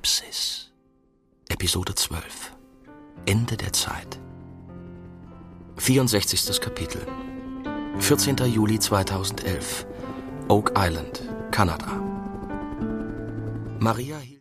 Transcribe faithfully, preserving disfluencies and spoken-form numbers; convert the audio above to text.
Apokalypsis. Episode zwölf. Ende der Zeit. vierundsechzigstes Kapitel. vierzehnter Juli zweitausendelf. Oak Island, Kanada. Maria